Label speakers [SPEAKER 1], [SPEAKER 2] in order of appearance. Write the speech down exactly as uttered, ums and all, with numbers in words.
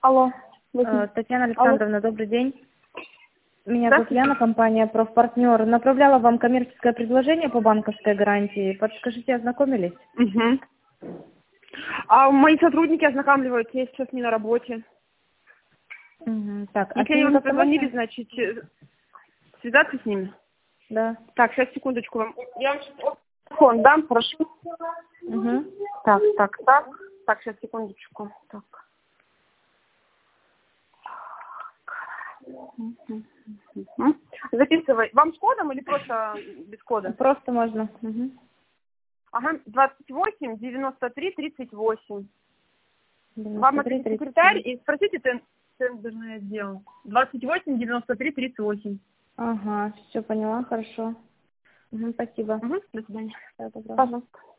[SPEAKER 1] Алло.
[SPEAKER 2] Э, Татьяна
[SPEAKER 1] Алло.
[SPEAKER 2] Александровна, добрый день. Меня зовут
[SPEAKER 1] Здравствуйте.
[SPEAKER 2] Яна, компания «Профпартнер». Направляла вам коммерческое предложение по банковской гарантии. Подскажите, ознакомились?
[SPEAKER 1] Угу. А мои сотрудники ознакомливаются, я сейчас не на работе.
[SPEAKER 2] Мгм. Так, а с
[SPEAKER 1] Если они
[SPEAKER 2] ними
[SPEAKER 1] вам не
[SPEAKER 2] как-то
[SPEAKER 1] позвонили,
[SPEAKER 2] можно?
[SPEAKER 1] значит, э, связаться с ними.
[SPEAKER 2] Да.
[SPEAKER 1] Так, сейчас, секундочку вам. Я вам сейчас телефон дам, хорошо?
[SPEAKER 2] Угу.
[SPEAKER 1] Так, так, так. Так, сейчас, секундочку. Так. Мгм. Мгм. Записывай. Вам с кодом или просто без кода?
[SPEAKER 2] Просто можно. Угу.
[SPEAKER 1] Ага, двадцать восемь девяносто три тридцать восемь. Вам
[SPEAKER 2] девяносто три
[SPEAKER 1] напишет
[SPEAKER 2] тридцать
[SPEAKER 1] секретарь
[SPEAKER 2] восемь.
[SPEAKER 1] и спросите тен- тендерный отдел. двадцать восемь девяносто три тридцать восемь.
[SPEAKER 2] Ага, все поняла, хорошо. Угу, спасибо.
[SPEAKER 1] Угу, до свидания.
[SPEAKER 2] Всего доброго.
[SPEAKER 1] Пожалуйста.